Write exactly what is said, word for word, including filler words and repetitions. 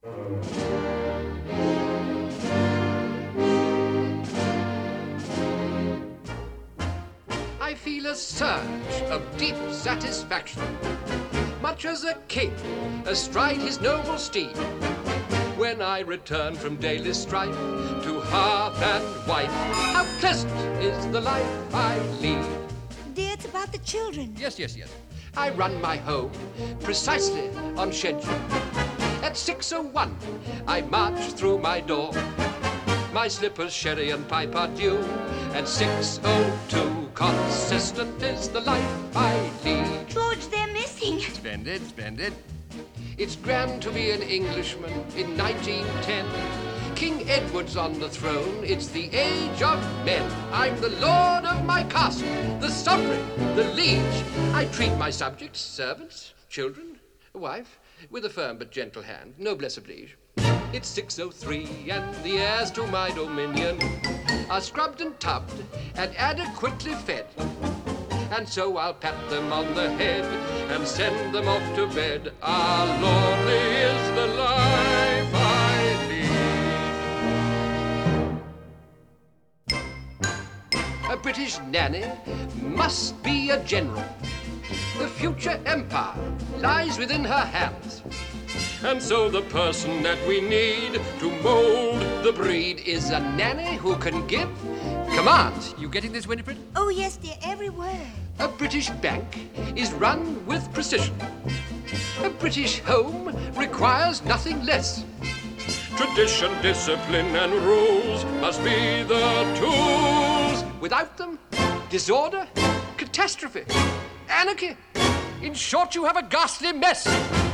I feel a surge of deep satisfaction, much as a king astride his noble steed, when I return from daily strife to hearth and wife. How pleasant is the life I lead. Dear, it's about the children. Yes, yes, yes. I run my home precisely on schedule. At six oh one, I march through my door. My slippers, sherry and pipe are due. At six oh two, consistent is the life I lead. George, they're missing. Splendid, splendid. It's grand to be an Englishman in nineteen ten. King Edward's on the throne, it's the age of men. I'm the lord of my castle, the sovereign, the liege. I treat my subjects, servants, children, wife, with a firm but gentle hand, noblesse oblige. It's six oh three and the heirs to my dominion are scrubbed and tubbed and adequately fed. And so I'll pat them on the head and send them off to bed. Ah, lonely is the life I lead. A British nanny must be a general. The future empire lies within her hands. And so the person that we need to mold the breed is a nanny who can give commands. You getting this, Winifred? Oh, yes, dear, every word. A British bank is run with precision. A British home requires nothing less. Tradition, discipline, and rules must be the tools. Without them, disorder, catastrophe, anarchy. In short, you have a ghastly mess.